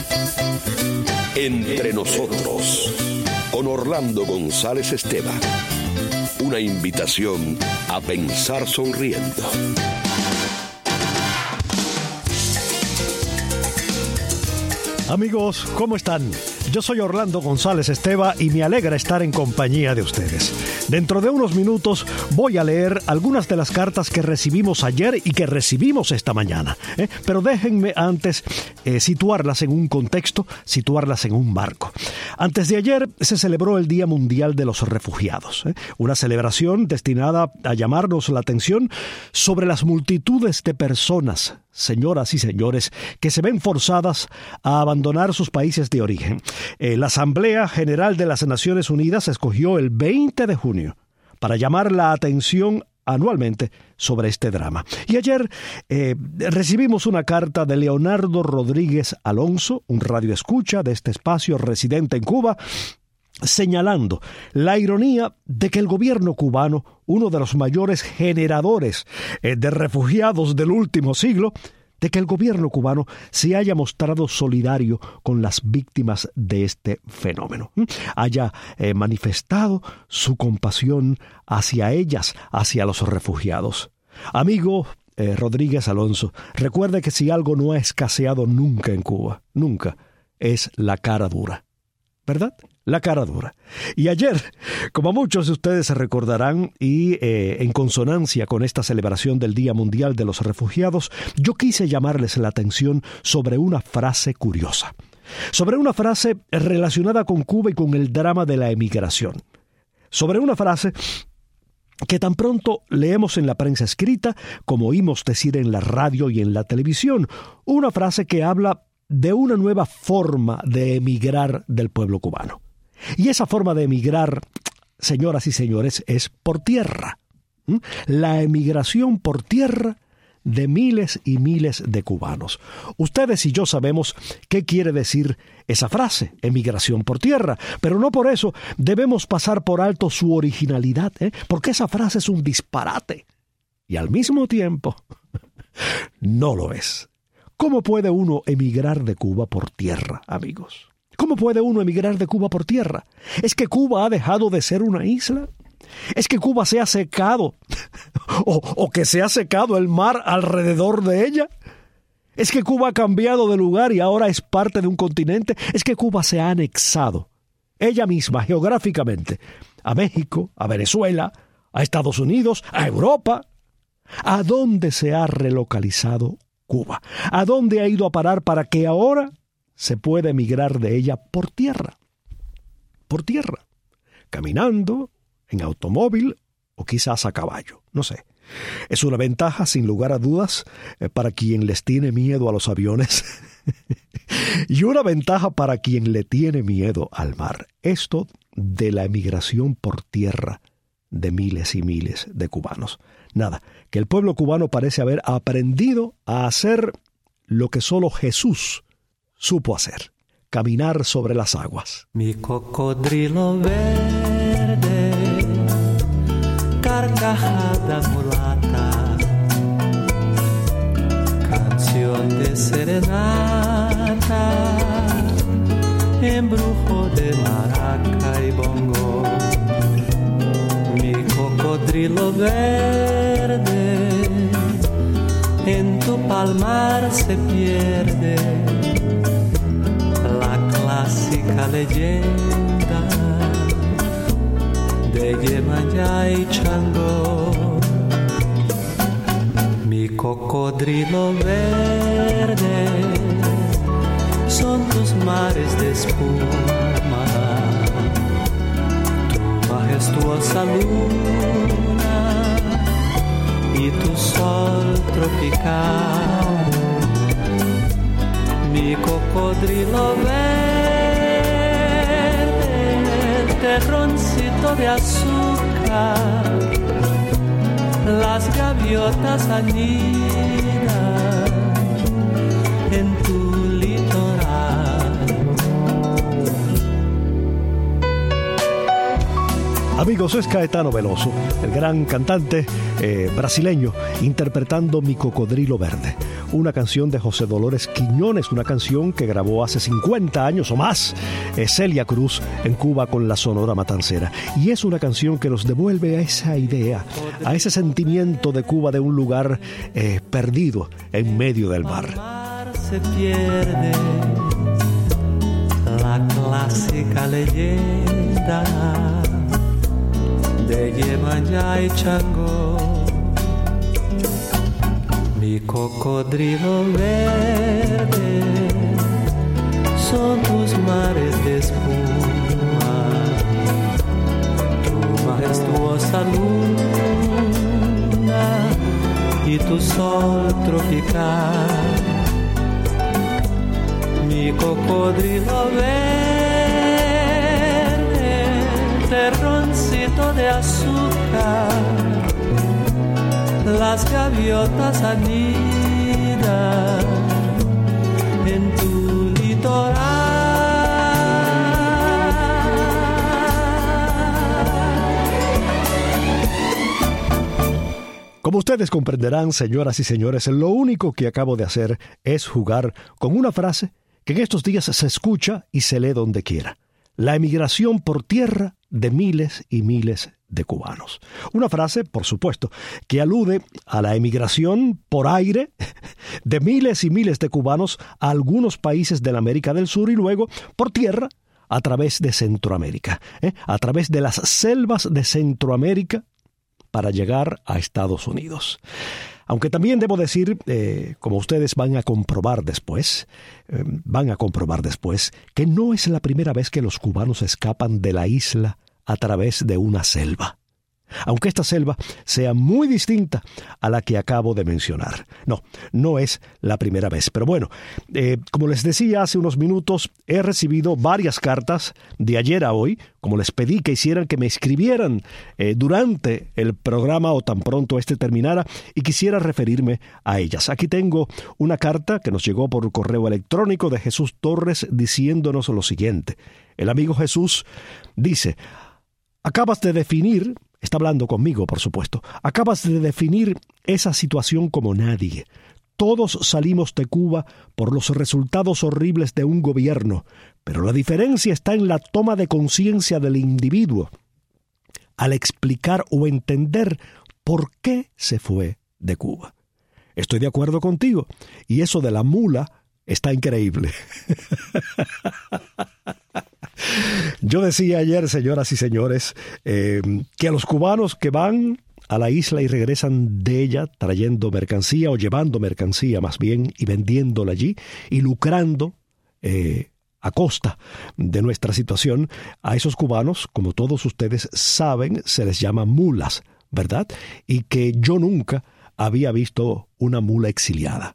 Entre nosotros, con Orlando González Esteban. Una invitación a pensar sonriendo. Amigos, ¿cómo están? Yo soy Orlando González Esteban y me alegra estar en compañía de ustedes. Dentro de unos minutos voy a leer algunas de las cartas que recibimos ayer y que recibimos esta mañana. Pero déjenme antes situarlas en un contexto, situarlas en un marco. Antes de ayer se celebró el Día Mundial de los Refugiados. Una celebración destinada a llamarnos la atención sobre las multitudes de personas, señoras y señores, que se ven forzadas a abandonar sus países de origen. La Asamblea General de las Naciones Unidas escogió el 20 de junio para llamar la atención anualmente sobre este drama. Y ayer recibimos una carta de Leonardo Rodríguez Alonso, un radioescucha de este espacio residente en Cuba, señalando la ironía de que el gobierno cubano, uno de los mayores generadores de refugiados del último siglo, de que el gobierno cubano se haya mostrado solidario con las víctimas de este fenómeno, haya manifestado su compasión hacia ellas, hacia los refugiados. Amigo Rodríguez Alonso, recuerde que si algo no ha escaseado nunca en Cuba, nunca, es la cara dura, ¿verdad? La cara dura. Y ayer, como muchos de ustedes se recordarán, y en consonancia con esta celebración del Día Mundial de los Refugiados, yo quise llamarles la atención sobre una frase curiosa, sobre una frase relacionada con Cuba y con el drama de la emigración, sobre una frase que tan pronto leemos en la prensa escrita como oímos decir en la radio y en la televisión, una frase que habla de una nueva forma de emigrar del pueblo cubano. Y esa forma de emigrar, señoras y señores, es por tierra. La emigración por tierra de miles y miles de cubanos. Ustedes y yo sabemos qué quiere decir esa frase, emigración por tierra, pero no por eso debemos pasar por alto su originalidad, porque esa frase es un disparate y al mismo tiempo no lo es. ¿Cómo puede uno emigrar de Cuba por tierra, amigos? ¿Cómo puede uno emigrar de Cuba por tierra? ¿Es que Cuba ha dejado de ser una isla? ¿Es que Cuba se ha secado? ¿O que se ha secado el mar alrededor de ella? ¿Es que Cuba ha cambiado de lugar y ahora es parte de un continente? ¿Es que Cuba se ha anexado ella misma geográficamente a México, a Venezuela, a Estados Unidos, a Europa? ¿A dónde se ha relocalizado Cuba? ¿A dónde ha ido a parar para que ahora se pueda emigrar de ella por tierra? Por tierra, caminando, en automóvil o quizás a caballo, no sé. Es una ventaja, sin lugar a dudas, para quien les tiene miedo a los aviones y una ventaja para quien le tiene miedo al mar. Esto de la emigración por tierra de miles y miles de cubanos. Nada, que el pueblo cubano parece haber aprendido a hacer lo que solo Jesús supo hacer: caminar sobre las aguas. Mi cocodrilo verde, carcajada mulata, canción de serenata, embrujo de maraca y bongo. Mi cocodrilo verde, en tu palmar se pierde la clásica leyenda de Yemayá y Changó. Mi cocodrilo verde, son tus mares de espuma, tu majestuosa luna y tu sol tropical. Mi cocodrilo verde, terroncito de azúcar, las gaviotas anidan en tu litoral. Amigos, es Caetano Veloso, el gran cantante brasileño, interpretando Mi cocodrilo verde. una canción de José Dolores Quiñones, una canción que grabó hace 50 años o más Celia Cruz en Cuba con la Sonora Matancera. Y es una canción que nos devuelve a esa idea, a ese sentimiento de Cuba, de un lugar perdido en medio del mar. Se pierde la clásica leyenda de Yemayá y Changó. Mi cocodrilo verde son tus mares de espuma, tu majestuosa luna y tu sol tropical. Mi cocodrilo verde, terroncito de azúcar, las gaviotas anidan en tu litoral. Como ustedes comprenderán, señoras y señores, lo único que acabo de hacer es jugar con una frase que en estos días se escucha y se lee donde quiera. La emigración por tierra de miles y miles de cubanos. Una frase, por supuesto, que alude a la emigración por aire de miles y miles de cubanos a algunos países de la América del Sur y luego por tierra a través de Centroamérica, a través de las selvas de Centroamérica para llegar a Estados Unidos. Aunque también debo decir, como ustedes van a comprobar después, que no es la primera vez que los cubanos escapan de la isla a través de una selva. Aunque esta selva sea muy distinta a la que acabo de mencionar. No es la primera vez. Pero bueno, como les decía hace unos minutos, he recibido varias cartas de ayer a hoy, como les pedí que hicieran que me escribieran durante el programa o tan pronto este terminara, y quisiera referirme a ellas. Aquí tengo una carta que nos llegó por correo electrónico de Jesús Torres diciéndonos lo siguiente. El amigo Jesús dice: acabas de definir, está hablando conmigo, por supuesto, acabas de definir esa situación como nadie. Todos salimos de Cuba por los resultados horribles de un gobierno, pero la diferencia está en la toma de conciencia del individuo al explicar o entender por qué se fue de Cuba. Estoy de acuerdo contigo, y eso de la mula está increíble. Yo decía ayer, señoras y señores, que a los cubanos que van a la isla y regresan de ella trayendo mercancía o llevando mercancía más bien y vendiéndola allí y lucrando a costa de nuestra situación, a esos cubanos, como todos ustedes saben, se les llama mulas, ¿verdad? Y que yo nunca había visto una mula exiliada.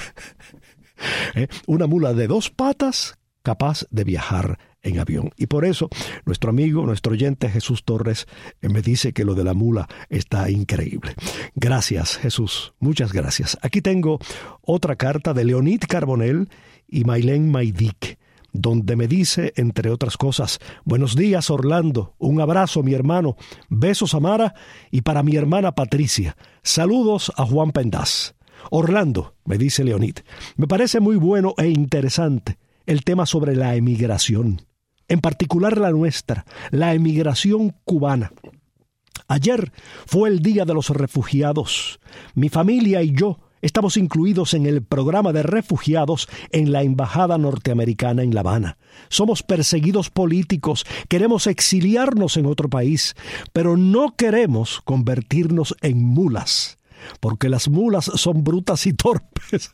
Una mula de 2 patas capaz de viajar en avión. Y por eso nuestro amigo, nuestro oyente Jesús Torres me dice que lo de la mula está increíble. Gracias, Jesús. Muchas gracias. Aquí tengo otra carta de Leonid Carbonell y Maylén Maidik, donde me dice, entre otras cosas: buenos días, Orlando. Un abrazo, mi hermano. Besos a Mara y para mi hermana Patricia. Saludos a Juan Pendaz. Orlando, me dice Leonid, me parece muy bueno e interesante el tema sobre la emigración, en particular la nuestra, la emigración cubana. Ayer fue el Día de los Refugiados. Mi familia y yo estamos incluidos en el programa de refugiados en la Embajada Norteamericana en La Habana. Somos perseguidos políticos, queremos exiliarnos en otro país, pero no queremos convertirnos en mulas, porque las mulas son brutas y torpes.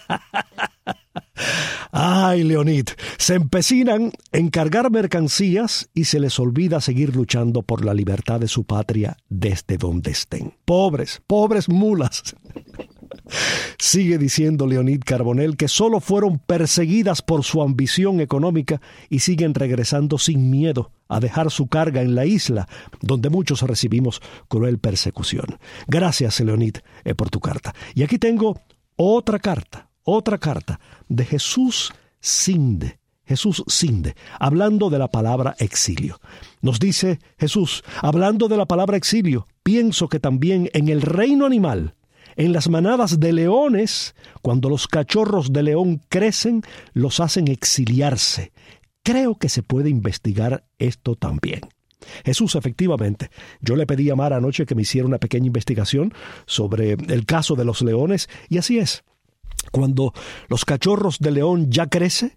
Ay, Leonid, se empecinan en cargar mercancías y se les olvida seguir luchando por la libertad de su patria desde donde estén. Pobres mulas. Sigue diciendo Leonid Carbonell que solo fueron perseguidas por su ambición económica y siguen regresando sin miedo a dejar su carga en la isla, donde muchos recibimos cruel persecución. Gracias, Leonid, por tu carta. Y aquí tengo otra carta de Jesús Sinde, hablando de la palabra exilio. Nos dice Jesús, hablando de la palabra exilio, pienso que también en el reino animal En las manadas de leones, cuando los cachorros de león crecen, los hacen exiliarse. Creo que se puede investigar esto también. Jesús, efectivamente, yo le pedí a Mara anoche que me hiciera una pequeña investigación sobre el caso de los leones, y así es. Cuando los cachorros de león ya crecen,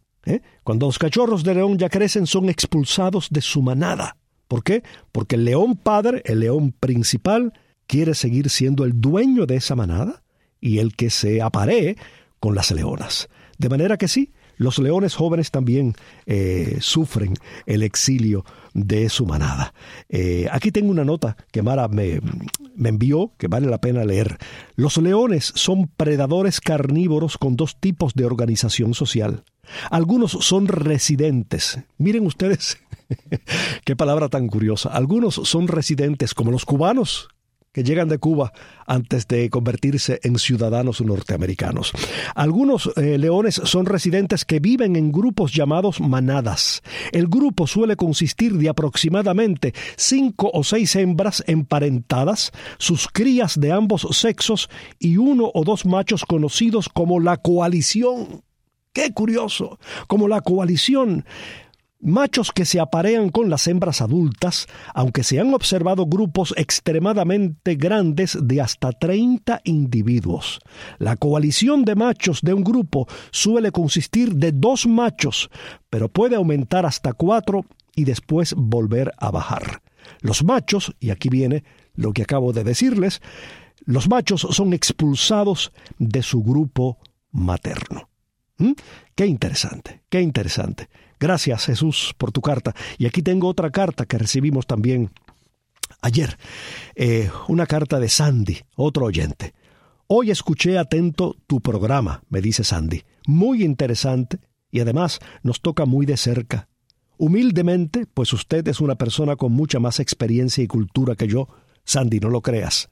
son expulsados de su manada. ¿Por qué? Porque el león padre, el león principal, quiere seguir siendo el dueño de esa manada y el que se aparee con las leonas. De manera que sí, los leones jóvenes también sufren el exilio de su manada. Aquí tengo una nota que Mara me envió que vale la pena leer. Los leones son predadores carnívoros con dos tipos de organización social. Algunos son residentes. Miren ustedes, qué palabra tan curiosa. Algunos son residentes como los cubanos, que llegan de Cuba antes de convertirse en ciudadanos norteamericanos. Algunos leones son residentes que viven en grupos llamados manadas. El grupo suele consistir de aproximadamente 5 o 6 hembras emparentadas, sus crías de ambos sexos y 1 o 2 machos conocidos como la coalición. ¡Qué curioso! Como la coalición. Machos que se aparean con las hembras adultas, aunque se han observado grupos extremadamente grandes de hasta 30 individuos. La coalición de machos de un grupo suele consistir de 2 machos, pero puede aumentar hasta 4 y después volver a bajar. Los machos, y aquí viene lo que acabo de decirles, los machos son expulsados de su grupo materno. Qué interesante, qué interesante. Gracias, Jesús, por tu carta. Y aquí tengo otra carta que recibimos también ayer. Una carta de Sandy, otro oyente. Hoy escuché atento tu programa, me dice Sandy. Muy interesante y además nos toca muy de cerca. Humildemente, pues usted es una persona con mucha más experiencia y cultura que yo. Sandy, no lo creas.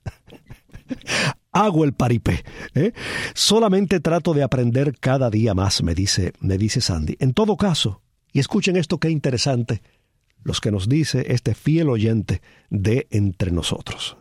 Hago el paripé. Solamente trato de aprender cada día más, me dice Sandy. En todo caso, y escuchen esto qué interesante, los que nos dice este fiel oyente de Entre Nosotros.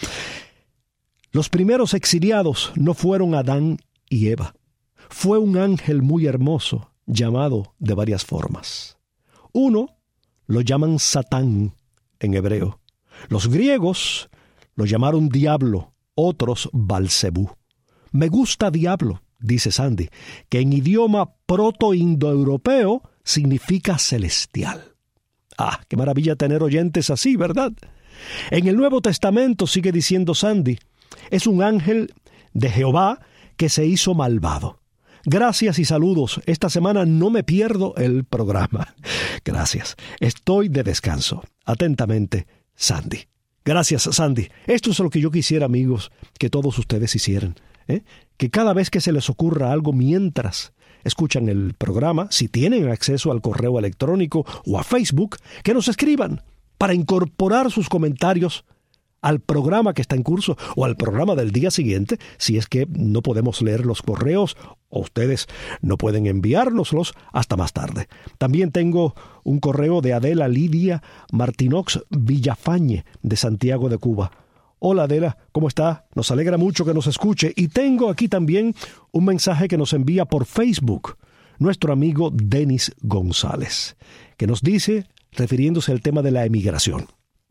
Los primeros exiliados no fueron Adán y Eva. Fue un ángel muy hermoso, llamado de varias formas. Uno lo llaman Satán en hebreo. Los griegos lo llamaron diablo, otros Balcebú. Me gusta diablo, dice Sandy, que en idioma proto-indoeuropeo significa celestial. Ah, qué maravilla tener oyentes así, ¿verdad? En el Nuevo Testamento, sigue diciendo Sandy, es un ángel de Jehová que se hizo malvado. Gracias y saludos. Esta semana no me pierdo el programa. Gracias. Estoy de descanso. Atentamente, Sandy. Gracias, Sandy. Esto es lo que yo quisiera, amigos, que todos ustedes hicieran. Que cada vez que se les ocurra algo mientras escuchan el programa, si tienen acceso al correo electrónico o a Facebook, que nos escriban para incorporar sus comentarios al programa que está en curso o al programa del día siguiente, si es que no podemos leer los correos o ustedes no pueden enviárnoslos hasta más tarde. También tengo un correo de Adela Lidia Martinox Villafañe de Santiago de Cuba. Hola Adela, ¿cómo está? Nos alegra mucho que nos escuche. Y tengo aquí también un mensaje que nos envía por Facebook nuestro amigo Denis González, que nos dice, refiriéndose al tema de la emigración: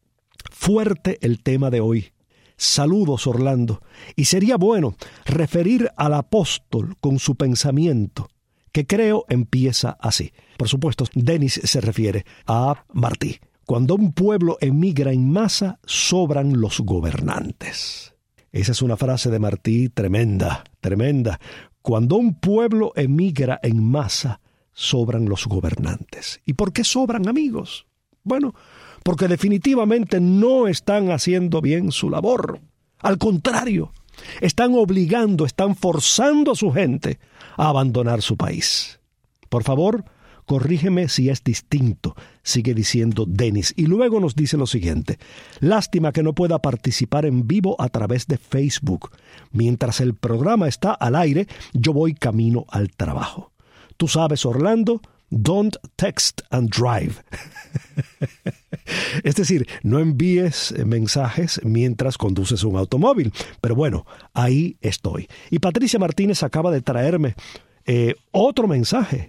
fuerte el tema de hoy. Saludos, Orlando. Y sería bueno referir al apóstol con su pensamiento, que creo empieza así. Por supuesto, Denis se refiere a Martí. Cuando un pueblo emigra en masa, sobran los gobernantes. Esa es una frase de Martí tremenda, tremenda. Cuando un pueblo emigra en masa, sobran los gobernantes. ¿Y por qué sobran, amigos? Bueno, porque definitivamente no están haciendo bien su labor. Al contrario, están obligando, están forzando a su gente a abandonar su país. Por favor, corrígeme si es distinto, sigue diciendo Denis. Y luego nos dice lo siguiente: lástima que no pueda participar en vivo a través de Facebook. Mientras el programa está al aire, yo voy camino al trabajo. Tú sabes, Orlando, don't text and drive. Es decir, no envíes mensajes mientras conduces un automóvil. Pero bueno, ahí estoy. Y Patricia Martínez acaba de traerme otro mensaje.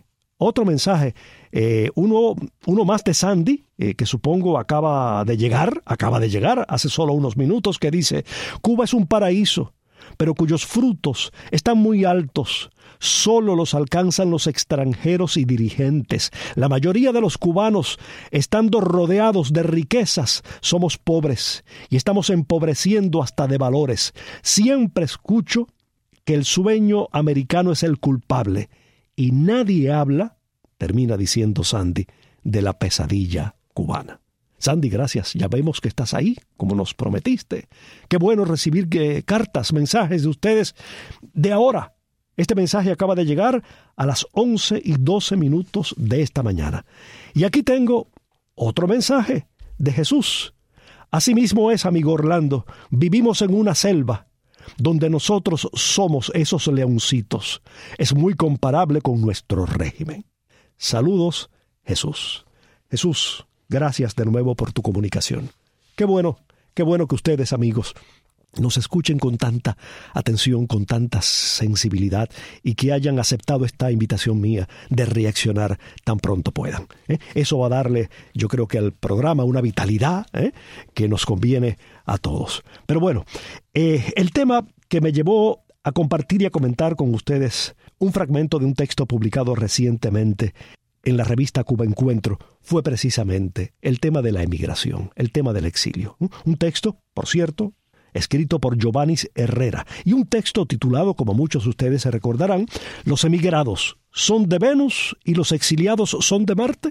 Uno más de Sandy, que supongo acaba de llegar hace solo unos minutos, que dice: Cuba es un paraíso, pero cuyos frutos están muy altos. Solo los alcanzan los extranjeros y dirigentes. La mayoría de los cubanos, estando rodeados de riquezas, somos pobres y estamos empobreciendo hasta de valores. Siempre escucho que el sueño americano es el culpable y nadie habla, termina diciendo Sandy, de la pesadilla cubana. Sandy, gracias. Ya vemos que estás ahí, como nos prometiste. Qué bueno recibir cartas, mensajes de ustedes de ahora. Este mensaje acaba de llegar a las 11:12 de esta mañana. Y aquí tengo otro mensaje de Jesús. Asimismo es, amigo Orlando, vivimos en una selva donde nosotros somos esos leoncitos. Es muy comparable con nuestro régimen. Saludos, Jesús. Jesús, gracias de nuevo por tu comunicación. Qué bueno que ustedes, amigos, nos escuchen con tanta atención, con tanta sensibilidad y que hayan aceptado esta invitación mía de reaccionar tan pronto puedan. Eso va a darle, yo creo que al programa una vitalidad que nos conviene a todos. Pero bueno, el tema que me llevó a compartir y a comentar con ustedes un fragmento de un texto publicado recientemente en la revista Cuba Encuentro fue precisamente el tema de la emigración, el tema del exilio. Un texto, por cierto, escrito por Jovanis Herrera, y un texto titulado, como muchos de ustedes se recordarán, ¿Los emigrados son de Venus y los exiliados son de Marte?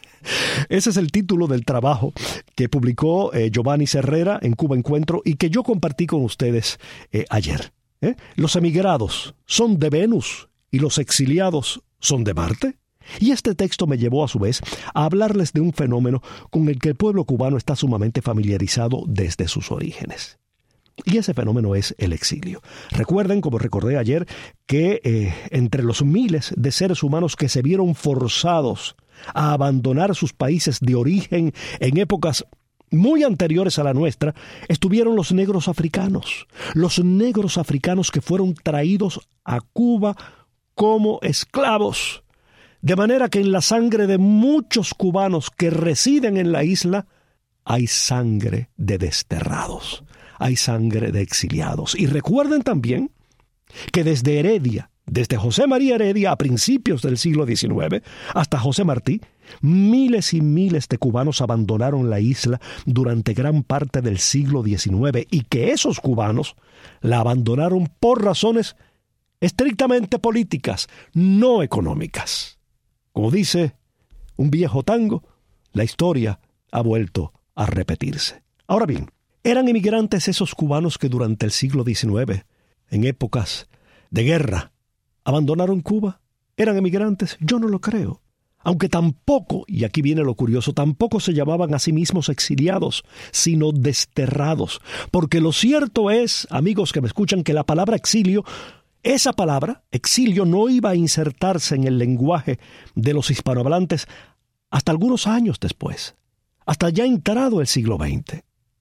Ese es el título del trabajo que publicó Jovanis Herrera en Cuba Encuentro y que yo compartí con ustedes ayer. ¿Los emigrados son de Venus y los exiliados son de Marte? Y este texto me llevó a su vez a hablarles de un fenómeno con el que el pueblo cubano está sumamente familiarizado desde sus orígenes. Y ese fenómeno es el exilio. Recuerden, como recordé ayer, que entre los miles de seres humanos que se vieron forzados a abandonar sus países de origen en épocas muy anteriores a la nuestra, estuvieron los negros africanos. Los negros africanos que fueron traídos a Cuba como esclavos. De manera que en la sangre de muchos cubanos que residen en la isla hay sangre de desterrados. Hay sangre de exiliados. Y recuerden también que desde Heredia, desde José María Heredia a principios del siglo XIX hasta José Martí, miles y miles de cubanos abandonaron la isla durante gran parte del siglo XIX y que esos cubanos la abandonaron por razones estrictamente políticas, no económicas. Como dice un viejo tango, la historia ha vuelto a repetirse. Ahora bien, ¿eran inmigrantes esos cubanos que durante el siglo XIX, en épocas de guerra, abandonaron Cuba? ¿Eran inmigrantes? Yo no lo creo. Aunque tampoco, y aquí viene lo curioso, tampoco se llamaban a sí mismos exiliados, sino desterrados. Porque lo cierto es, amigos que me escuchan, que la palabra exilio, esa palabra, exilio, no iba a insertarse en el lenguaje de los hispanohablantes hasta algunos años después, hasta ya entrado el siglo XX.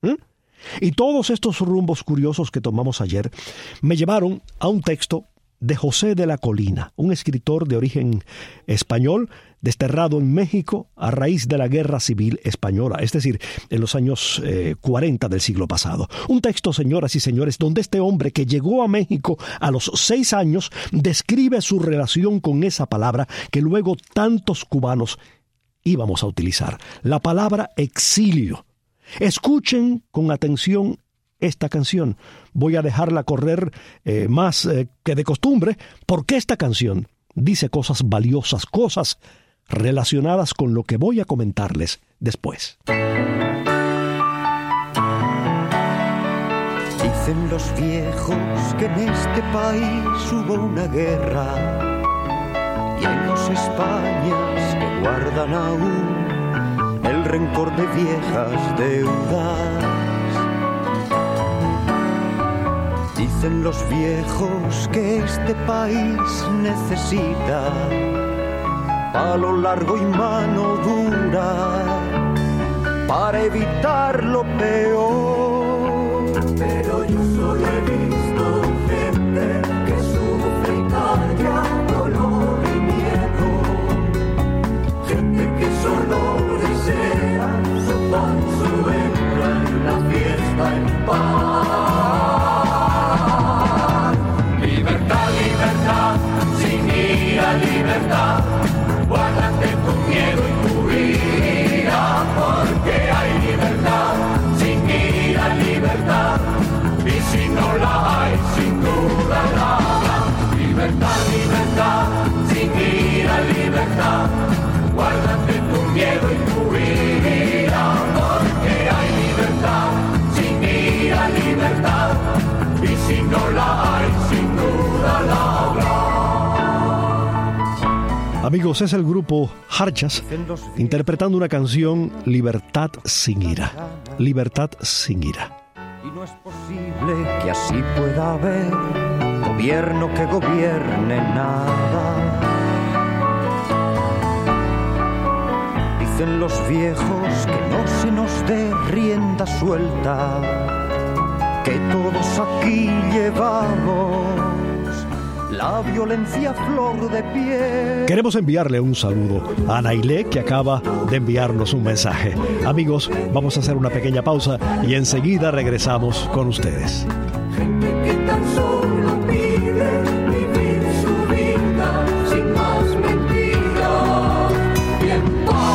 Y todos estos rumbos curiosos que tomamos ayer me llevaron a un texto de José de la Colina, un escritor de origen español, desterrado en México a raíz de la Guerra Civil Española, es decir, en los años 40 del siglo pasado. Un texto, señoras y señores, donde este hombre que llegó a México a los 6 años describe su relación con esa palabra que luego tantos cubanos íbamos a utilizar, la palabra exilio. Escuchen con atención esta canción. Voy a dejarla correr más que de costumbre, porque esta canción dice cosas valiosas, cosas relacionadas con lo que voy a comentarles después. Dicen los viejos que en este país hubo una guerra y hay dos Españas que guardan aún el rencor de viejas deudas. Dicen los viejos que este país necesita palo largo y mano dura para evitar lo peor. Pero yo solo he visto gente que sufre y calla dolor y miedo, gente que solo desea su pan, su hembra y la fiesta en paz. Libertad, libertad, sin ira, libertad, guárdate tu miedo y tu ira, porque hay libertad, sin ira, libertad, y si no la hay, sin duda la habrá. Libertad, libertad, sin ira, libertad, guárdate tu miedo y tu ira, porque hay libertad, sin ira, libertad, y si no la hay, sin duda la habrá. Amigos, es el grupo Jarchas interpretando una canción, Libertad sin ira. Libertad sin ira. Y no es posible que así pueda haber gobierno que gobierne nada. Dicen los viejos que no se nos dé rienda suelta, que todos aquí llevamos la violencia a flor de piel. Queremos enviarle un saludo a Nailé, que acaba de enviarnos un mensaje. Amigos, vamos a hacer una pequeña pausa y enseguida regresamos con ustedes. Gente que tan solo pide vivir su vida sin más mentiras y en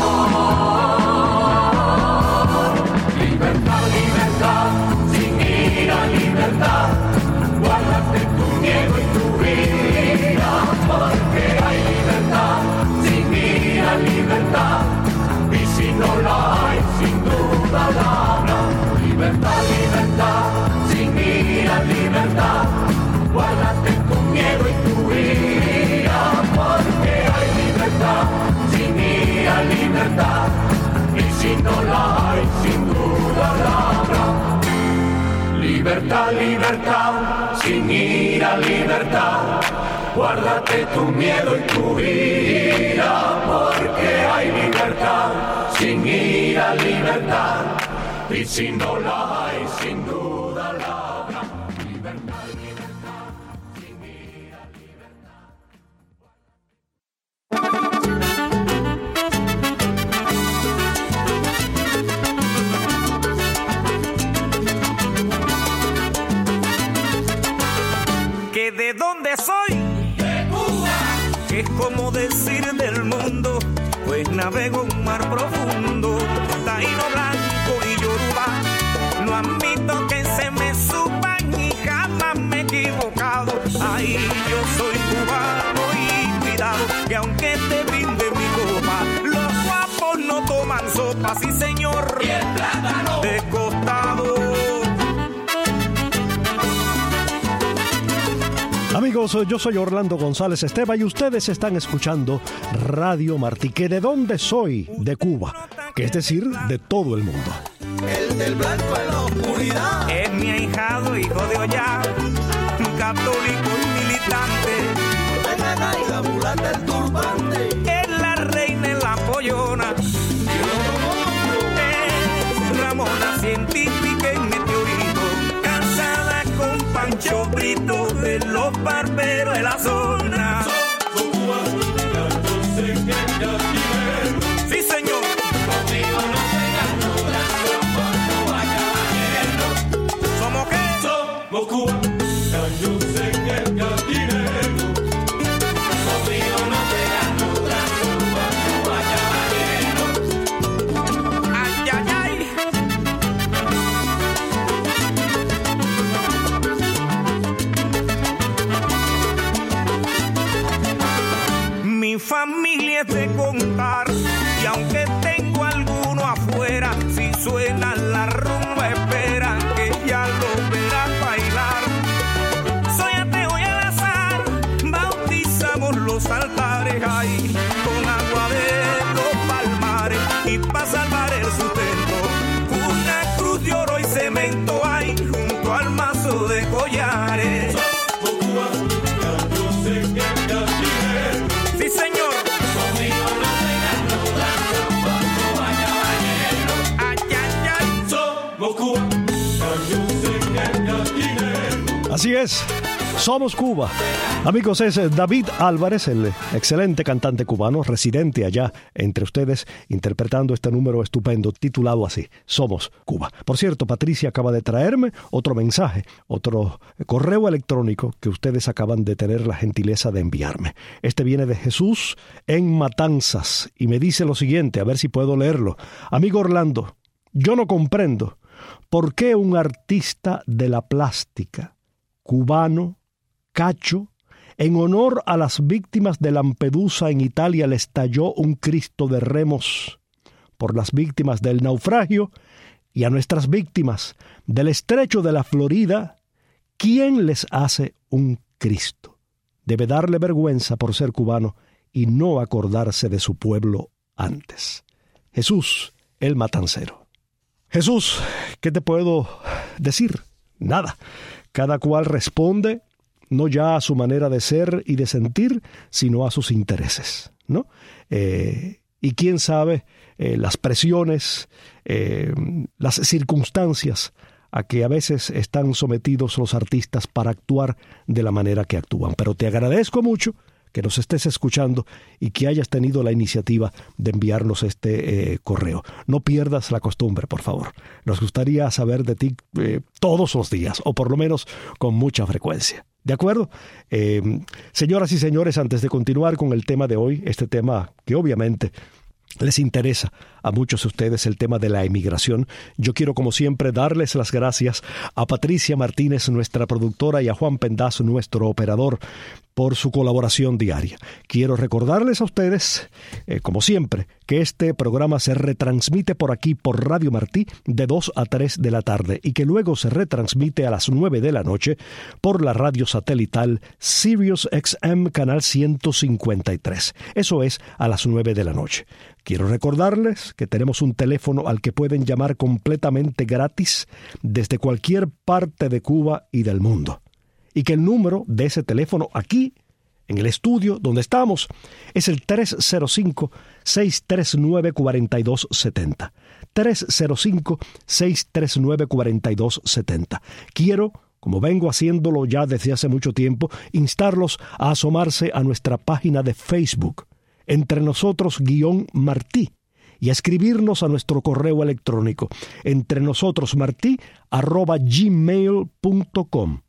paz. Libertad, libertad, sin ira, libertad, guárdate tu miedo y tu ira, porque hay libertad, sin ira, libertad, y si no la hay, sin duda la habrá. Libertad, libertad, sin ira, libertad, guárdate tu miedo y tu ira, porque hay libertad, sin ira, libertad, y si no la hay, sin duda la habrá. Libertad, libertad, sin ira, libertad, guárdate tu miedo y tu ira, porque hay libertad, sin ira, libertad, y si no la hay, sin duda la habrá. Libertad, libertad, sin ira, Que de dónde soy, de Cuba, que es como decir del mundo, pues navego un mar profundo, taíno, blanco y yoruba. No admito que se me suban y jamás me he equivocado. Ay, yo soy cubano y cuidado, que aunque te brinde mi copa, los guapos no toman sopa, sí señor, y el plátano de costado. Amigos, yo soy Orlando González Esteva y ustedes están escuchando Radio Martí, que de dónde soy, de Cuba, que es decir, de todo el mundo. el del blanco en la oscuridad. Es mi ahijado, hijo de Ollá, católico y militante. Ven acá y la mulata el turbante. Es la reina en la pollona. Es Ramona, científica en meteorito, casada con Pancho Brito, de los barberos de la zona. Sí, señor. Conmigo no tengas dudas, ¿Somos qué? somos Cuba, yo sé que el cantinero. Conmigo no tengas dudas, somos Cuba, caballero. Ay, ay, ay. Mi familia es de contar, y aunque tengo alguno afuera, si suena la rumba espera que ya lo verán bailar. Soy ateo y al azar bautizamos los altares ahí con agua de los palmares, y para salvar el sustento una cruz de oro y cemento hay junto al mazo de collares. Sí, señor. Conmigo no tengas dudas, somos Cuba, caballero. Ay, Así es, somos Cuba. Amigos, es David Álvarez, el excelente cantante cubano, residente allá entre ustedes, interpretando este número estupendo, titulado así, Somos Cuba. Por cierto, Patricia acaba de traerme otro mensaje, otro correo electrónico que ustedes acaban de tener la gentileza de enviarme. Este viene de Jesús en Matanzas y me dice lo siguiente, a ver si puedo leerlo. Amigo Orlando, yo no comprendo por qué un artista de la plástica cubano, Cacho, en honor a las víctimas de Lampedusa en Italia, les talló un Cristo de remos por las víctimas del naufragio, y a nuestras víctimas del estrecho de la Florida, ¿quién les hace un Cristo? Debe darle vergüenza por ser cubano y no acordarse de su pueblo antes. Jesús, el matancero. Jesús, ¿qué te puedo decir? Nada. Cada cual responde no ya a su manera de ser y de sentir, sino a sus intereses, ¿no? Y quién sabe las presiones, las circunstancias a que a veces están sometidos los artistas para actuar de la manera que actúan. Pero te agradezco mucho que nos estés escuchando y que hayas tenido la iniciativa de enviarnos este correo. No pierdas la costumbre, por favor. Nos gustaría saber de ti todos los días, o por lo menos con mucha frecuencia. ¿De acuerdo? Señoras y señores, antes de continuar con el tema de hoy, este tema que obviamente les interesa a muchos de ustedes, el tema de la emigración, yo quiero como siempre darles las gracias a Patricia Martínez, nuestra productora, y a Juan Pendazo, nuestro operador, por su colaboración diaria. Quiero recordarles a ustedes, como siempre, que este programa se retransmite por aquí, por Radio Martí, de 2 a 3 de la tarde, y que luego se retransmite a las 9 de la noche por la radio satelital Sirius XM canal 153. Eso es a las 9 de la noche. Quiero recordarles que tenemos un teléfono al que pueden llamar completamente gratis desde cualquier parte de Cuba y del mundo. Y que el número de ese teléfono aquí, en el estudio donde estamos, es el 305-639-4270. 305-639-4270. Quiero, como vengo haciéndolo ya desde hace mucho tiempo, instarlos a asomarse a nuestra página de Facebook, Entre Nosotros-Martí, y a escribirnos a nuestro correo electrónico, entrenosotros@gmail.com.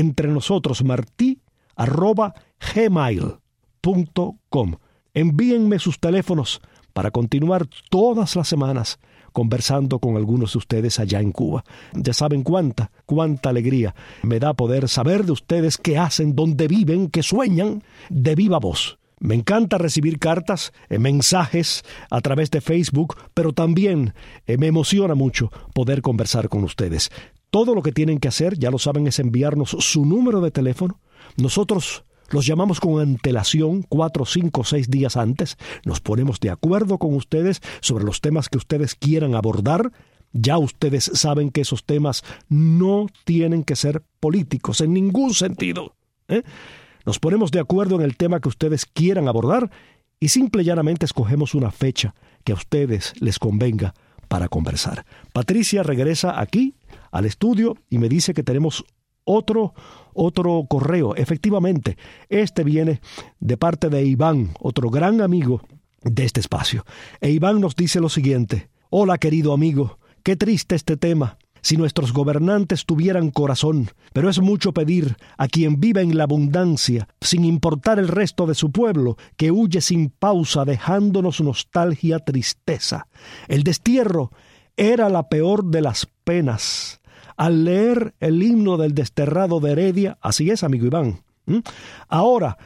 entrenosotros@gmail.com. Envíenme sus teléfonos para continuar todas las semanas conversando con algunos de ustedes allá en Cuba. Ya saben cuánta alegría me da poder saber de ustedes qué hacen, dónde viven, qué sueñan, de viva voz. Me encanta recibir cartas, mensajes a través de Facebook, pero también me emociona mucho poder conversar con ustedes. Todo lo que tienen que hacer, ya lo saben, es enviarnos su número de teléfono. Nosotros los llamamos con antelación, 4, 5, 6 días antes. Nos ponemos de acuerdo con ustedes sobre los temas que ustedes quieran abordar. Ya ustedes saben que esos temas no tienen que ser políticos en ningún sentido, Nos ponemos de acuerdo en el tema que ustedes quieran abordar y simple y llanamente escogemos una fecha que a ustedes les convenga para conversar. Patricia regresa aquí al estudio y me dice que tenemos otro correo. Efectivamente, este viene de parte de Iván, otro gran amigo de este espacio. E Iván nos dice lo siguiente: hola querido amigo, qué triste este tema. Si nuestros gobernantes tuvieran corazón, pero es mucho pedir a quien vive en la abundancia, sin importar el resto de su pueblo, que huye sin pausa dejándonos nostalgia, tristeza. El destierro era la peor de las penas. Al leer el himno del desterrado de Heredia, así es, amigo Iván, ahora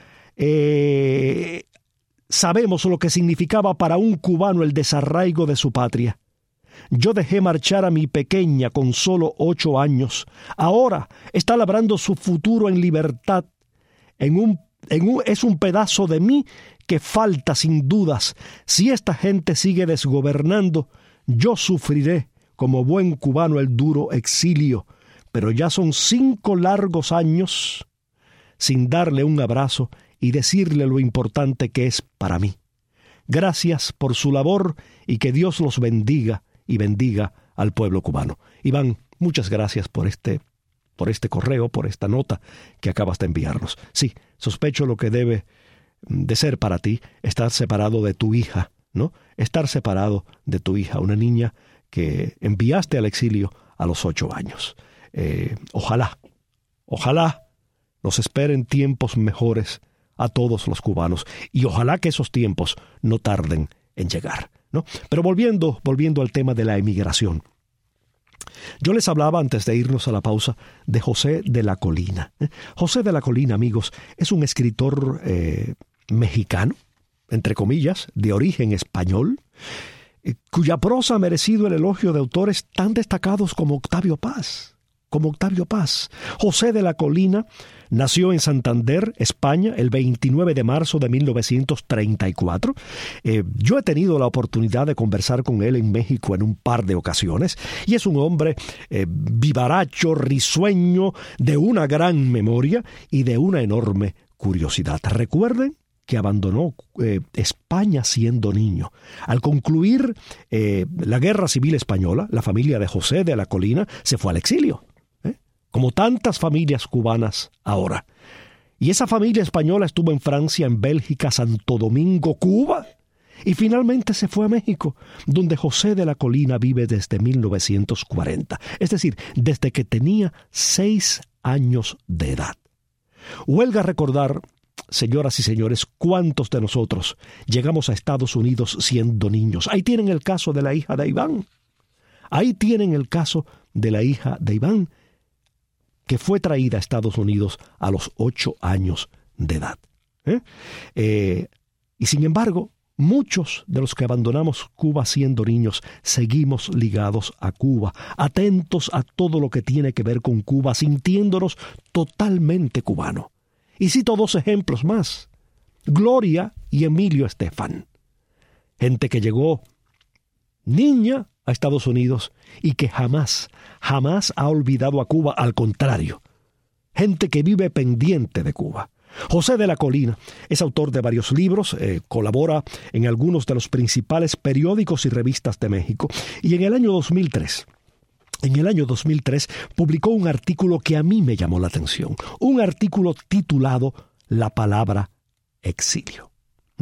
sabemos lo que significaba para un cubano el desarraigo de su patria. Yo dejé marchar a mi pequeña con solo 8 años. Ahora está labrando su futuro en libertad. Es un pedazo de mí que falta sin dudas. Si esta gente sigue desgobernando, yo sufriré como buen cubano el duro exilio. Pero ya son 5 largos años sin darle un abrazo y decirle lo importante que es para mí. Gracias por su labor y que Dios los bendiga y bendiga al pueblo cubano. Iván, muchas gracias por este por este correo, por esta nota que acabas de enviarnos. Sí, sospecho lo que debe de ser para ti estar separado de tu hija, ¿no? Estar separado de tu hija, una niña que enviaste al exilio a los 8 años. Ojalá nos esperen tiempos mejores a todos los cubanos, y ojalá que esos tiempos no tarden en llegar, ¿no? Pero volviendo al tema de la emigración. Yo les hablaba antes de irnos a la pausa de José de la Colina. José de la Colina, amigos, es un escritor mexicano, entre comillas, de origen español, cuya prosa ha merecido el elogio de autores tan destacados como Octavio Paz. José de la Colina nació en Santander, España, el 29 de marzo de 1934. Yo he tenido la oportunidad de conversar con él en México en un par de ocasiones, y es un hombre vivaracho, risueño, de una gran memoria y de una enorme curiosidad. Recuerden que abandonó España siendo niño. Al concluir la Guerra Civil Española, la familia de José de la Colina se fue al exilio, como tantas familias cubanas ahora. Y esa familia española estuvo en Francia, en Bélgica, Santo Domingo, Cuba, y finalmente se fue a México, donde José de la Colina vive desde 1940, es decir, desde que tenía 6 años de edad. Huelga recordar, señoras y señores, cuántos de nosotros llegamos a Estados Unidos siendo niños. Ahí tienen el caso de la hija de Iván. Que fue traída a Estados Unidos a los 8 años de edad. Y sin embargo, muchos de los que abandonamos Cuba siendo niños seguimos ligados a Cuba, atentos a todo lo que tiene que ver con Cuba, sintiéndonos totalmente cubanos. Y cito 2 ejemplos más: Gloria y Emilio Estefan, gente que llegó niña a Estados Unidos y que jamás ha olvidado a Cuba, al contrario, gente que vive pendiente de Cuba. José de la Colina es autor de varios libros, colabora en algunos de los principales periódicos y revistas de México, y en el año 2003 publicó un artículo que a mí me llamó la atención, un artículo titulado La palabra exilio.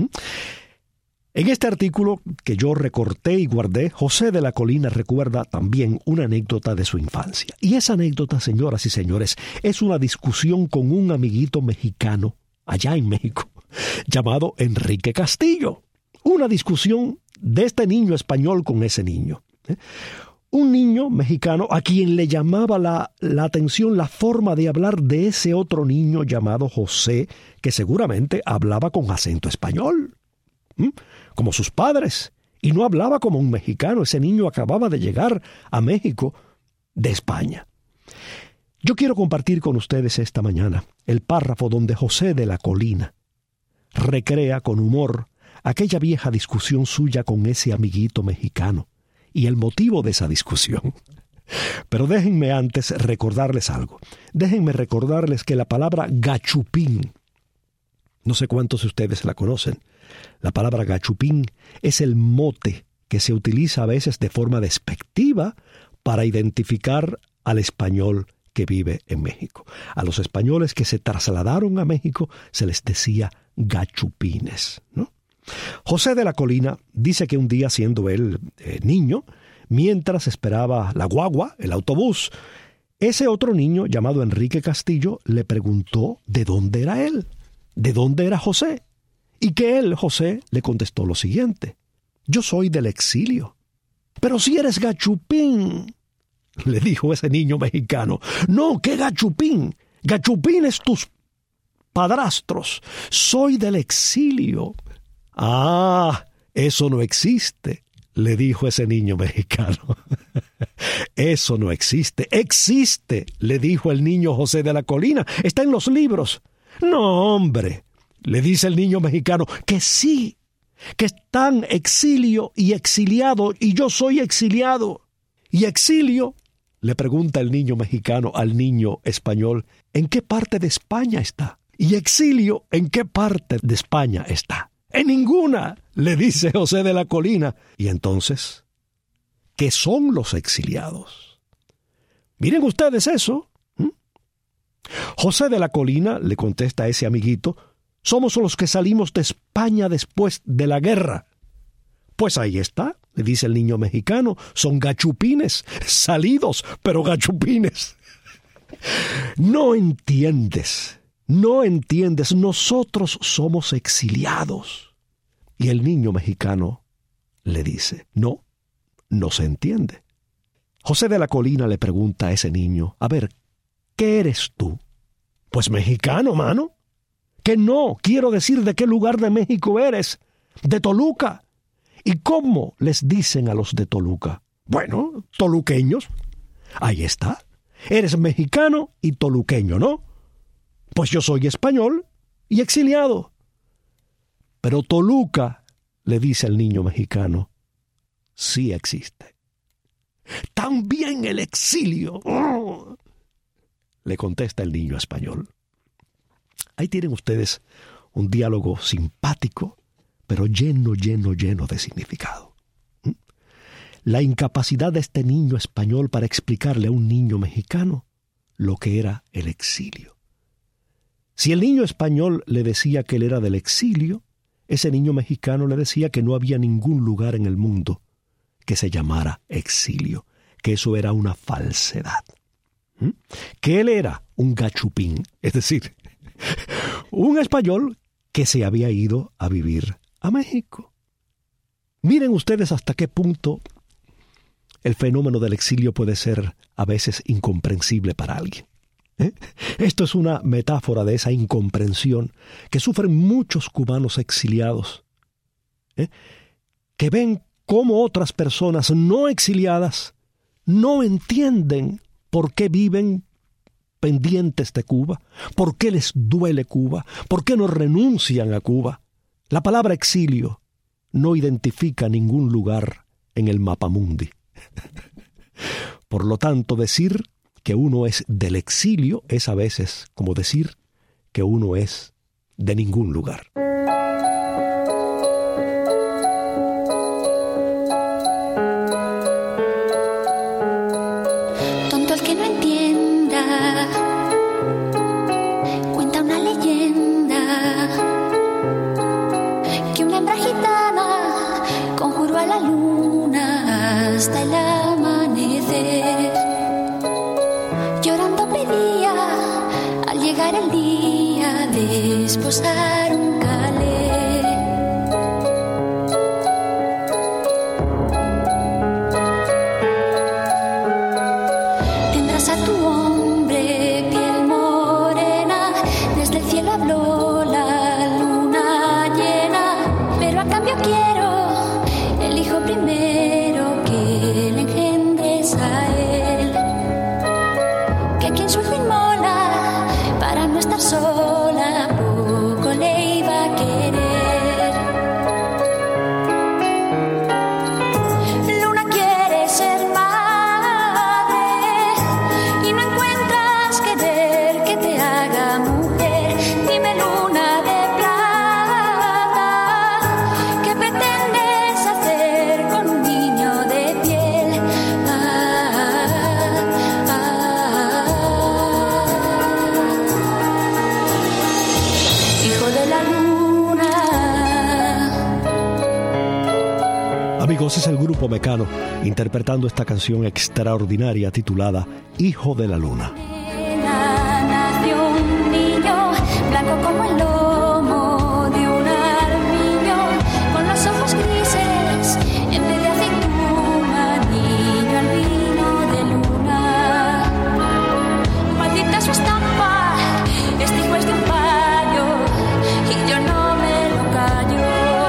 En este artículo, que yo recorté y guardé, José de la Colina recuerda también una anécdota de su infancia. Y esa anécdota, señoras y señores, es una discusión con un amiguito mexicano allá en México, llamado Enrique Castillo. Una discusión de este niño español con ese niño. Un niño mexicano a quien le llamaba la atención la forma de hablar de ese otro niño llamado José, que seguramente hablaba con acento español, como sus padres, y no hablaba como un mexicano. Ese niño acababa de llegar a México de España. Yo quiero compartir con ustedes esta mañana el párrafo donde José de la Colina recrea con humor aquella vieja discusión suya con ese amiguito mexicano y el motivo de esa discusión. Pero déjenme antes recordarles algo. Déjenme recordarles que la palabra gachupín, no sé cuántos de ustedes la conocen, la palabra gachupín es el mote que se utiliza a veces de forma despectiva para identificar al español que vive en México. A los españoles que se trasladaron a México se les decía gachupines, ¿no? José de la Colina dice que un día, siendo él niño, mientras esperaba la guagua, el autobús, ese otro niño llamado Enrique Castillo le preguntó de dónde era él, de dónde era José, y que él, José, le contestó lo siguiente: yo soy del exilio. Pero si eres gachupín, le dijo ese niño mexicano. No, ¿qué gachupín? Gachupín es tus padrastros. Soy del exilio. Ah, eso no existe, le dijo ese niño mexicano. Eso no existe. Existe, le dijo el niño José de la Colina. Está en los libros. No, hombre, le dice el niño mexicano, que sí, que están exilio y exiliado, y yo soy exiliado. ¿Y exilio? Le pregunta el niño mexicano al niño español, ¿en qué parte de España está? ¿Y exilio en qué parte de España está? En ninguna, le dice José de la Colina. ¿Y entonces qué son los exiliados? Miren ustedes eso. José de la Colina, le contesta a ese amiguito, somos los que salimos de España después de la guerra. Pues ahí está, le dice el niño mexicano, son gachupines, salidos, pero gachupines. No entiendes, nosotros somos exiliados. Y el niño mexicano le dice, no se entiende. José de la Colina le pregunta a ese niño, a ver, ¿qué eres tú? Pues mexicano, mano. Que no, quiero decir de qué lugar de México eres. De Toluca. ¿Y cómo les dicen a los de Toluca? Bueno, toluqueños. Ahí está. Eres mexicano y toluqueño, ¿no? Pues yo soy español y exiliado. Pero Toluca, le dice el niño mexicano, sí existe. También el exilio. Le contesta el niño español. Ahí tienen ustedes un diálogo simpático, pero lleno de significado. La incapacidad de este niño español para explicarle a un niño mexicano lo que era el exilio. Si el niño español le decía que él era del exilio, ese niño mexicano le decía que no había ningún lugar en el mundo que se llamara exilio, que eso era una falsedad. Que él era un gachupín, es decir, un español que se había ido a vivir a México. Miren ustedes hasta qué punto el fenómeno del exilio puede ser a veces incomprensible para alguien. Esto es una metáfora de esa incomprensión que sufren muchos cubanos exiliados, que ven cómo otras personas no exiliadas no entienden por qué viven pendientes de Cuba, por qué les duele Cuba, por qué no renuncian a Cuba. La palabra exilio no identifica ningún lugar en el mapamundi. Por lo tanto, decir que uno es del exilio es a veces como decir que uno es de ningún lugar. Tonto el que no entienda, cuenta una leyenda que una hembra gitana conjuró a la luna hasta el amanecer. Llorando pedía al llegar el día de esposar un calé. Tendrás a tu hombre piel morena, desde el cielo habló la luna llena, pero a cambio quiero el hijo primero que le engendres a él. Que quien su hijo inmola para no estar sola, poco le iba a querer. Luna quiere ser madre y no encuentras querer que te haga mujer. Dime, luna de plata, ¿qué pretendes hacer con un niño de piel? Hijo de la luna. Amigos, es el grupo Mecano interpretando esta canción extraordinaria titulada Hijo de la Luna. Nació un niño blanco como el lomo de un armiño, con los ojos grises en vez de aceituna, niño albino de luna. Maldita su estampa, este hijo es de un payo y yo no me lo callo.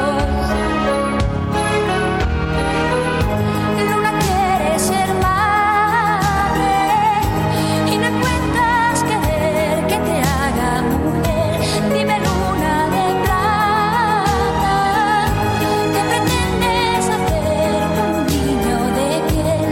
Luna quiere ser madre y no encuentras querer que te haga mujer. Dime, luna de plata, ¿qué pretendes hacer con un niño de piel?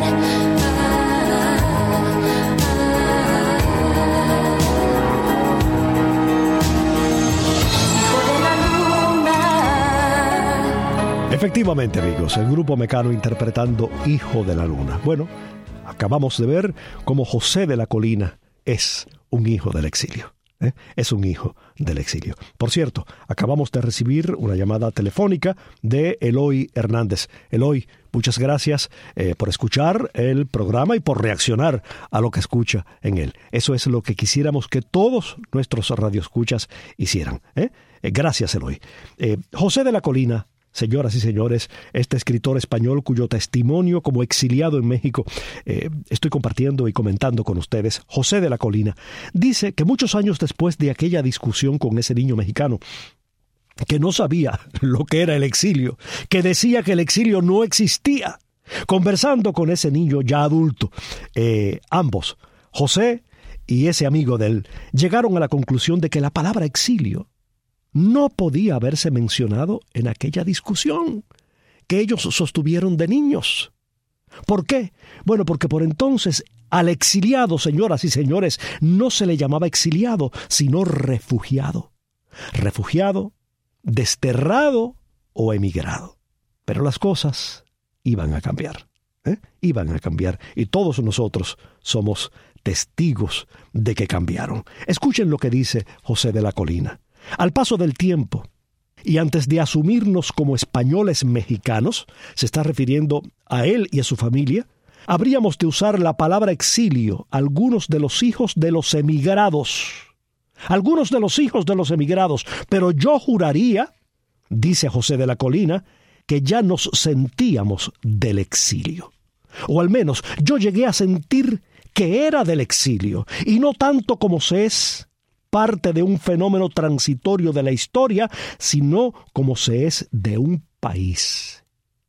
Hijo de la luna. Efectivamente, amigos, el grupo Mecano interpretando Hijo de la Luna. Bueno, acabamos de ver cómo José de la Colina es un hijo del exilio. Es un hijo del exilio. Por cierto, acabamos de recibir una llamada telefónica de Eloy Hernández. Eloy, muchas gracias por escuchar el programa y por reaccionar a lo que escucha en él. Eso es lo que quisiéramos que todos nuestros radioescuchas hicieran. Gracias, Eloy. José de la Colina, señoras y señores, este escritor español cuyo testimonio como exiliado en México estoy compartiendo y comentando con ustedes, José de la Colina, dice que muchos años después de aquella discusión con ese niño mexicano, que no sabía lo que era el exilio, que decía que el exilio no existía, conversando con ese niño ya adulto, ambos, José y ese amigo de él, llegaron a la conclusión de que la palabra exilio no podía haberse mencionado en aquella discusión que ellos sostuvieron de niños. ¿Por qué? Bueno, porque por entonces al exiliado, señoras y señores, no se le llamaba exiliado, sino refugiado. Refugiado, desterrado o emigrado. Pero las cosas iban a cambiar. Iban a cambiar y todos nosotros somos testigos de que cambiaron. Escuchen lo que dice José de la Colina. Al paso del tiempo, y antes de asumirnos como españoles mexicanos, se está refiriendo a él y a su familia, habríamos de usar la palabra exilio, algunos de los hijos de los emigrados. Algunos de los hijos de los emigrados, pero yo juraría, dice José de la Colina, que ya nos sentíamos del exilio. O al menos yo llegué a sentir que era del exilio, y no tanto como se es parte de un fenómeno transitorio de la historia, sino como se es de un país.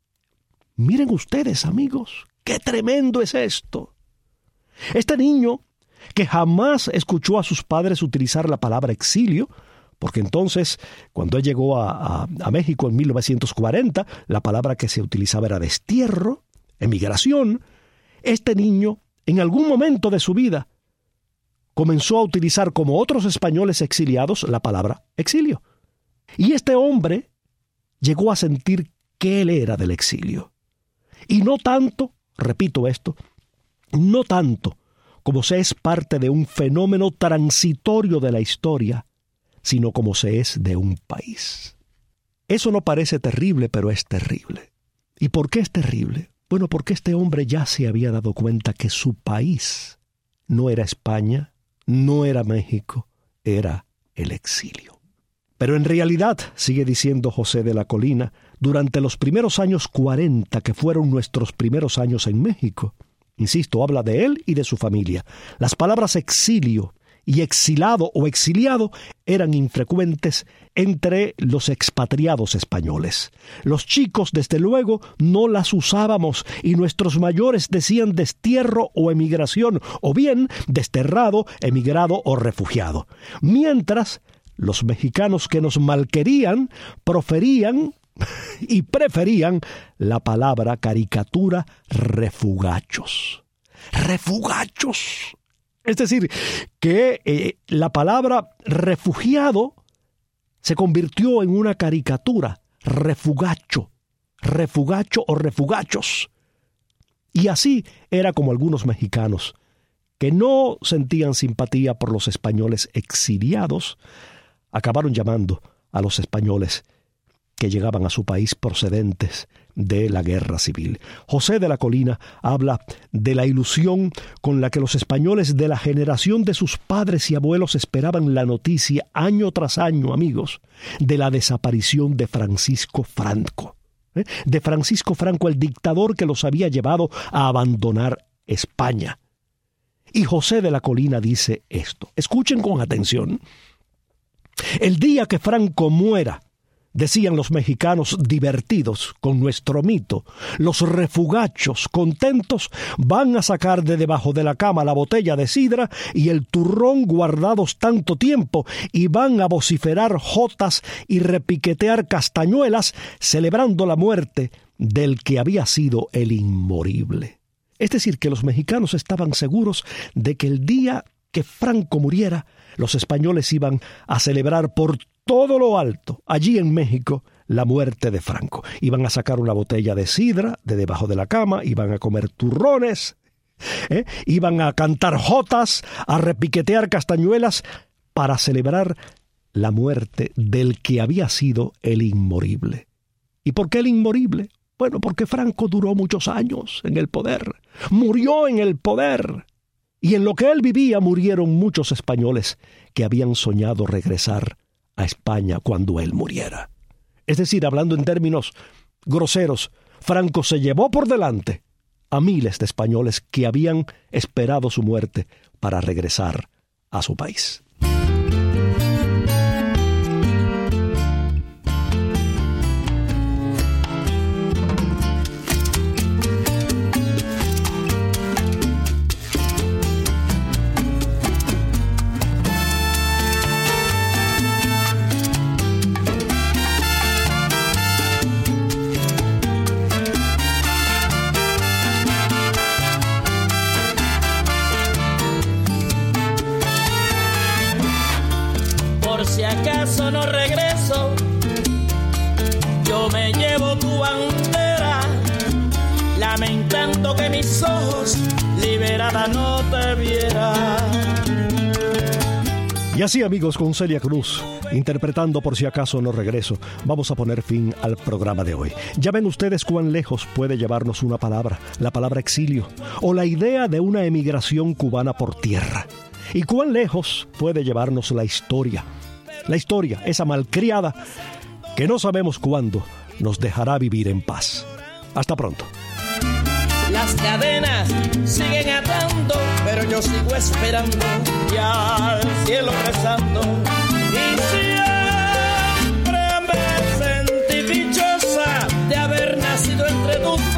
Miren ustedes, amigos, qué tremendo es esto. Este niño, que jamás escuchó a sus padres utilizar la palabra exilio, porque entonces, cuando él llegó a México en 1940, la palabra que se utilizaba era destierro, emigración. Este niño, en algún momento de su vida, comenzó a utilizar, como otros españoles exiliados, la palabra exilio. Y este hombre llegó a sentir que él era del exilio. Y no tanto, repito esto, no tanto como se es parte de un fenómeno transitorio de la historia, sino como se es de un país. Eso no parece terrible, pero es terrible. ¿Y por qué es terrible? Bueno, porque este hombre ya se había dado cuenta que su país no era España, no era México, era el exilio. Pero en realidad, sigue diciendo José de la Colina, durante los primeros años 40, que fueron nuestros primeros años en México, insisto, habla de él y de su familia, las palabras exilio y exilado o exiliado eran infrecuentes entre los expatriados españoles. Los chicos, desde luego, no las usábamos y nuestros mayores decían destierro o emigración, o bien desterrado, emigrado o refugiado. Mientras, los mexicanos que nos malquerían proferían y preferían la palabra caricatura refugachos. ¡Refugachos! Es decir, que la palabra refugiado se convirtió en una caricatura, refugacho o refugachos. Y así era como algunos mexicanos, que no sentían simpatía por los españoles exiliados, acabaron llamando a los españoles que llegaban a su país procedentes de la guerra civil. José de la Colina habla de la ilusión con la que los españoles de la generación de sus padres y abuelos esperaban la noticia año tras año, amigos, de la desaparición de Francisco Franco. De Francisco Franco, el dictador que los había llevado a abandonar España. Y José de la Colina dice esto. Escuchen con atención. El día que Franco muera, decían los mexicanos divertidos con nuestro mito, los refugachos contentos van a sacar de debajo de la cama la botella de sidra y el turrón guardados tanto tiempo y van a vociferar jotas y repiquetear castañuelas celebrando la muerte del que había sido el inmorible. Es decir, que los mexicanos estaban seguros de que el día que Franco muriera, los españoles iban a celebrar por todo lo alto, allí en México, la muerte de Franco. Iban a sacar una botella de sidra de debajo de la cama, iban a comer turrones Iban a cantar jotas, a repiquetear castañuelas para celebrar la muerte del que había sido el inmorible. ¿Y por qué el inmorible? Bueno, porque Franco duró muchos años en el poder, murió en el poder, y en lo que él vivía murieron muchos españoles que habían soñado regresar a España cuando él muriera. Es decir, hablando en términos groseros, Franco se llevó por delante a miles de españoles que habían esperado su muerte para regresar a su país. Si acaso no regreso, yo me llevo tu bandera, lamentando que mis ojos liberada no te vieran. Y así, amigos, con Celia Cruz interpretando Por si acaso no regreso, vamos a poner fin al programa de hoy. Ya ven ustedes cuán lejos puede llevarnos una palabra, la palabra exilio, o la idea de una emigración cubana por tierra. Y cuán lejos puede llevarnos la historia, esa malcriada que no sabemos cuándo nos dejará vivir en paz. Hasta pronto. Las cadenas siguen atando, pero yo sigo esperando y al cielo rezando. Y siempre me sentí dichosa de haber nacido entre tus